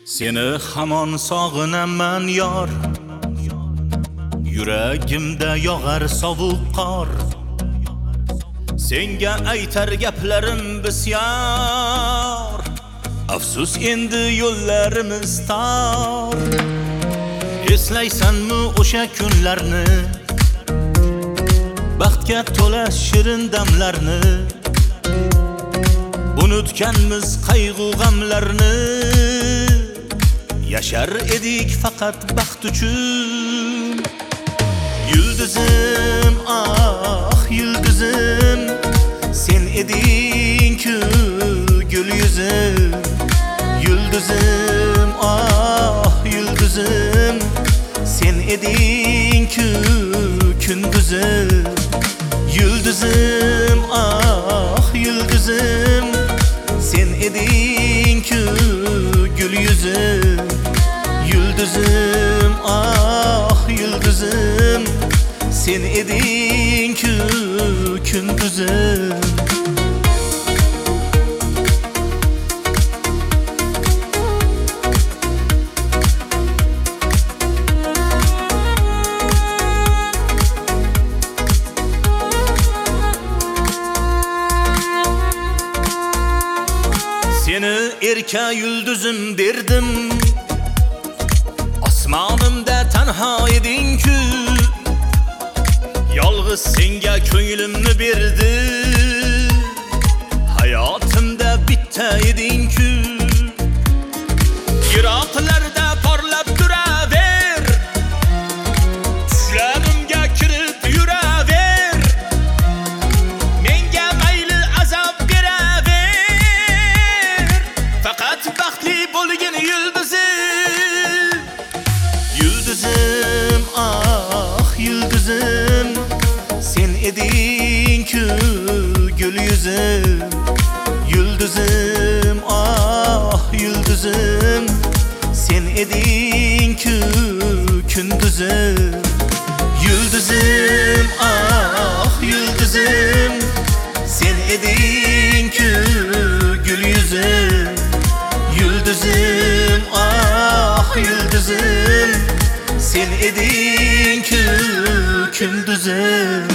Seni hamon sog'inaman yor, yuragimda yog'ar sovuq qor. Senga aytar gaplarim bisyor, afsus endi yo'llarimiz tor. Eslaysanmi o'sha kunlarni, baxtga to'la shirin damlarni? Unutganmiz qayg'u g'amlarni, yashar edik faqat baxt uchun. Yulduzim, ah yulduzim, sen eding-ku gul yuzim. Yulduzim, ah yulduzim, sen eding-ku kunduzim. Yulduzim, ah yulduzim, sen eding-ku gul yuzim. Yulduzim, ah yulduzim, sen eding-ku kunduzim. Seni erka yulduzim derdim, osmonimda tanho eding-ku. Yolg'iz senga ko'nglimni berdim, hayotimda bitta eding-ku. Yiroqlarda porlab turaver, tushlarimga kirib yuraver. Menga mayli azob beraver, faqat baxtli bo'lgin yulduzim. Yulduzim, ah yulduzim, sen eding-ku gul yuzim. Yulduzim, ah yulduzim, sen eding-ku kunduzim. Yulduzim, ah yulduzim, sen eding-ku gul yuzim. Yulduzim, ah yulduzim, sen eding-ku kunduzim.